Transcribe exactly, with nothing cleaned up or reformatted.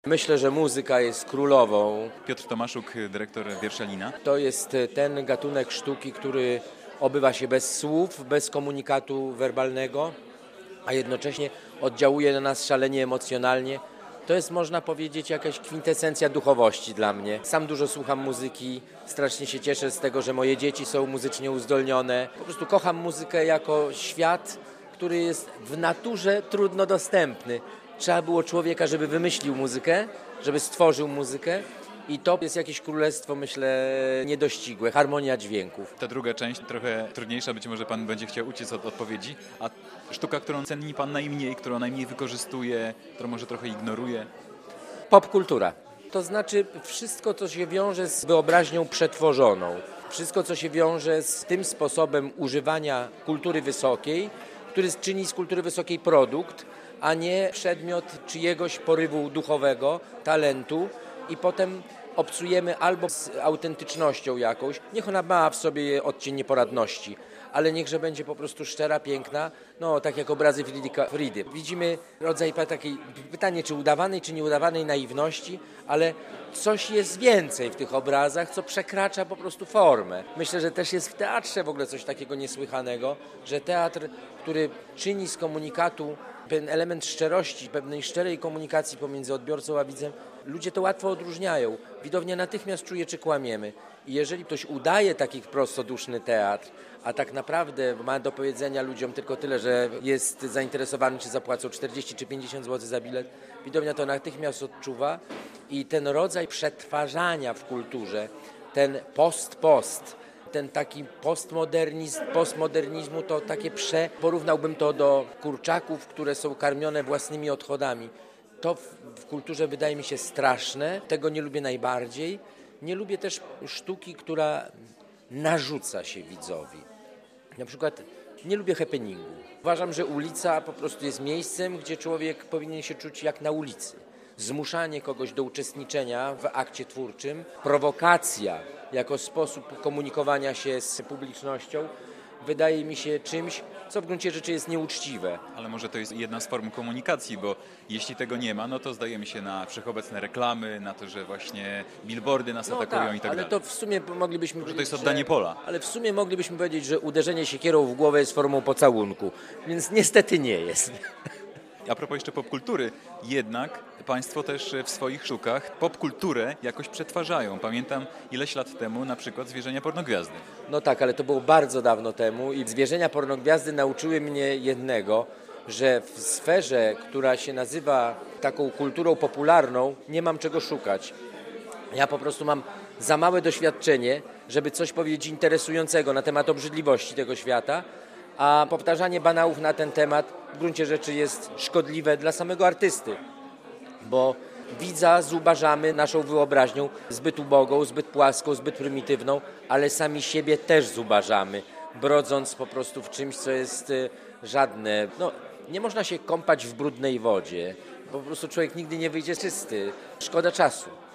Myślę, że muzyka jest królową. Piotr Tomaszuk, dyrektor Wierszelina. To jest ten gatunek sztuki, który obywa się bez słów, bez komunikatu werbalnego, a jednocześnie oddziałuje na nas szalenie emocjonalnie. To jest, można powiedzieć, jakaś kwintesencja duchowości dla mnie. Sam dużo słucham muzyki, strasznie się cieszę z tego, że moje dzieci są muzycznie uzdolnione. Po prostu kocham muzykę jako świat, który jest w naturze trudno dostępny. Trzeba było człowieka, żeby wymyślił muzykę, żeby stworzył muzykę i to jest jakieś królestwo, myślę, niedościgłe, harmonia dźwięków. Ta druga część trochę trudniejsza, być może pan będzie chciał uciec od odpowiedzi, a sztuka, którą ceni pan najmniej, którą najmniej wykorzystuje, którą może trochę ignoruje? Popkultura. To znaczy wszystko, co się wiąże z wyobraźnią przetworzoną. Wszystko, co się wiąże z tym sposobem używania kultury wysokiej, który czyni z kultury wysokiej produkt, a nie przedmiot czyjegoś porywu duchowego, talentu i potem obcujemy albo z autentycznością jakąś, niech ona ma w sobie odcień nieporadności, ale niechże będzie po prostu szczera, piękna, no tak jak obrazy Friedricha Friedy. Widzimy rodzaj takiej, pytanie czy udawanej, czy nieudawanej naiwności, ale coś jest więcej w tych obrazach, co przekracza po prostu formę. Myślę, że też jest w teatrze w ogóle coś takiego niesłychanego, że teatr, który czyni z komunikatu pewien element szczerości, pewnej szczerej komunikacji pomiędzy odbiorcą a widzem, ludzie to łatwo odróżniają. Widownia natychmiast czuje, czy kłamiemy. I jeżeli ktoś udaje taki prostoduszny teatr, a tak naprawdę ma do powiedzenia ludziom tylko tyle, że jest zainteresowany, czy zapłacą czterdzieści czy pięćdziesiąt złotych za bilet, widownia to natychmiast odczuwa i ten rodzaj przetwarzania w kulturze, ten post-post, ten taki postmodernizm, postmodernizmu, to takie prze... Porównałbym to do kurczaków, które są karmione własnymi odchodami. To w, w kulturze wydaje mi się straszne, tego nie lubię najbardziej. Nie lubię też sztuki, która narzuca się widzowi. Na przykład nie lubię happeningu. Uważam, że ulica po prostu jest miejscem, gdzie człowiek powinien się czuć jak na ulicy. Zmuszanie kogoś do uczestniczenia w akcie twórczym, prowokacja jako sposób komunikowania się z publicznością wydaje mi się czymś, co w gruncie rzeczy jest nieuczciwe. Ale może to jest jedna z form komunikacji, bo jeśli tego nie ma, no to zdajemy się na wszechobecne reklamy, na to, że właśnie billboardy nas No atakują tak, i tak ale dalej. to w sumie moglibyśmy Może to powiedzieć, jest oddanie że, pola. Ale w sumie moglibyśmy powiedzieć, że uderzenie siekierą w głowę jest formą pocałunku, więc niestety nie jest. A propos jeszcze popkultury, jednak państwo też w swoich sztukach popkulturę jakoś przetwarzają. Pamiętam ileś lat temu na przykład Zwierzenia Pornogwiazdy. No tak, ale to było bardzo dawno temu i Zwierzenia Pornogwiazdy nauczyły mnie jednego, że w sferze, która się nazywa taką kulturą popularną, nie mam czego szukać. Ja po prostu mam za małe doświadczenie, żeby coś powiedzieć interesującego na temat obrzydliwości tego świata, a powtarzanie banałów na ten temat w gruncie rzeczy jest szkodliwe dla samego artysty, bo widza zubażamy naszą wyobraźnią zbyt ubogą, zbyt płaską, zbyt prymitywną, ale sami siebie też zubażamy, brodząc po prostu w czymś, co jest żadne. No, nie można się kąpać w brudnej wodzie, bo po prostu człowiek nigdy nie wyjdzie czysty. Szkoda czasu.